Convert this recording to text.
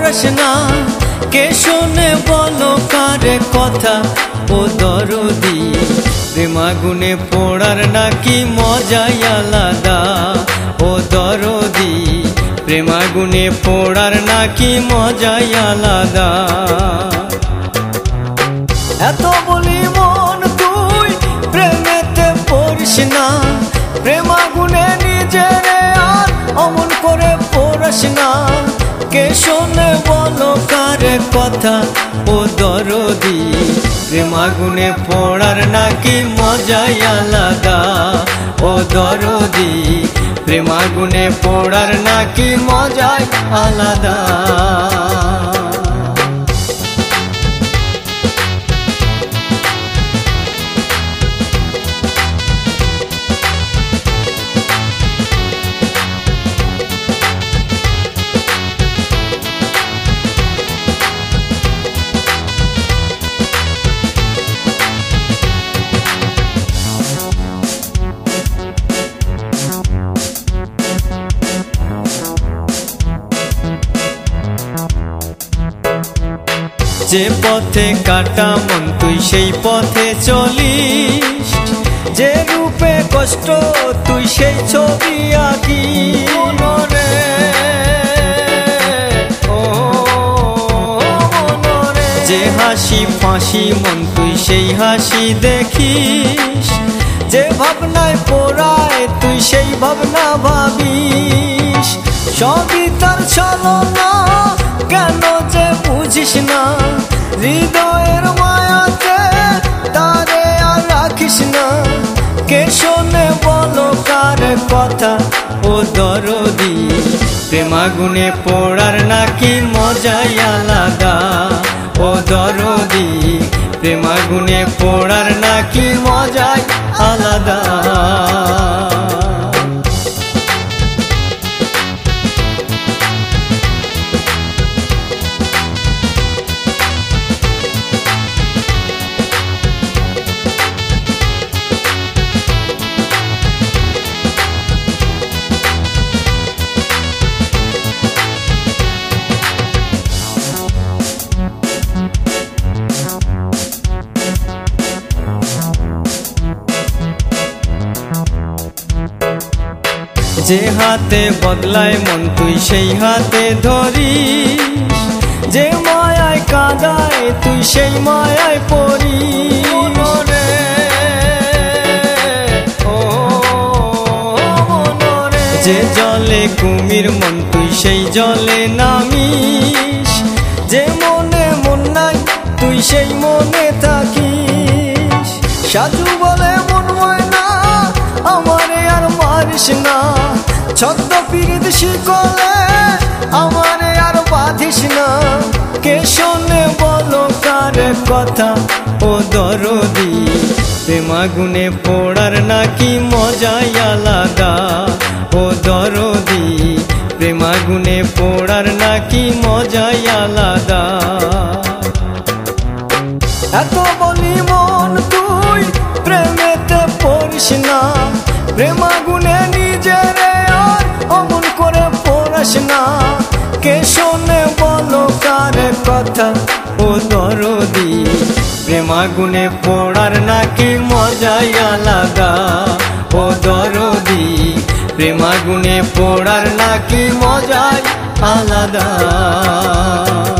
পড়াস না, কে শোনে বলো কারে কথা ও দরদি। প্রেম আগুনে পোড়ার নাকি মজাই আলাদা ও দরদি। প্রেম আগুনে পোড়ার নাকি মজাই আলাদা। এত বলি মন তুই প্রেমেতে পড়িস না, প্রেম আগুনে নিজেরে আর অমন করে পড়াস না। কে শোনে বলো কারে কথা ও দরদি। প্রেম আগুনে পোড়ার নাকি মজাই আলাদা ও দরদি। প্রেম আগুনে পোড়ার নাকি মজাই আলাদা। যে পথে কাটা মন তুই সেই পথে চলিস, যে রূপে কষ্ট তুই সেই ছবি আঁকিস। মনরে ও মনরে যে হাসি ফাঁসি মন তুই সেই হাসি দেখিস, যে ভাবনায় পোড়ায় তুই সেই ভাবনা ভাবিস। সবই তার ছলনা কেন যে বুঝিস না, হৃদয়ের মায়াতে তারে আর রাখিস না। কে শোনে বলো কার কথা ও দরদি। প্রেম আগুনে পোড়ার নাকি মজাই আলাদা ও দরদি। প্রেম আগুনে পোড়ার নাকি মজাই আলাদা। যে হাতে বদলায় মন তুই সেই হাতে ধরিস, যে মায়ায় কাঁদায় তুই সেই মায়ায় পড়িস। যে জলে কুমির মন তুই সেই জলে নামিস, যে মনে মন নাই তুই সেই মনে থাকিস। সাধু বলে মন ময়না আমারে আর মারিস না, ছদ্ম পীড়িত শিকলে আমারে আর বাঁধিস না। কে শোনে বলো কার কথা ও দরদি। প্রেম আগুনে পোড়ার নাকি মজাই আলাদা ও দরদি। প্রেম আগুনে পোড়ার নাকি মজাই আলাদা। এত বলি মন তুই প্রেমেতে পড়িস না, প্রেম আগুনে নিজেরে আর অমন করে পড়াস না। কে শোনে বলো কার কথা ও দরদি। প্রেম আগুনে পোড়ার নাকি মজাই আলাদা ও দরদি। প্রেম আগুনে পোড়ার নাকি মজাই আলাদা।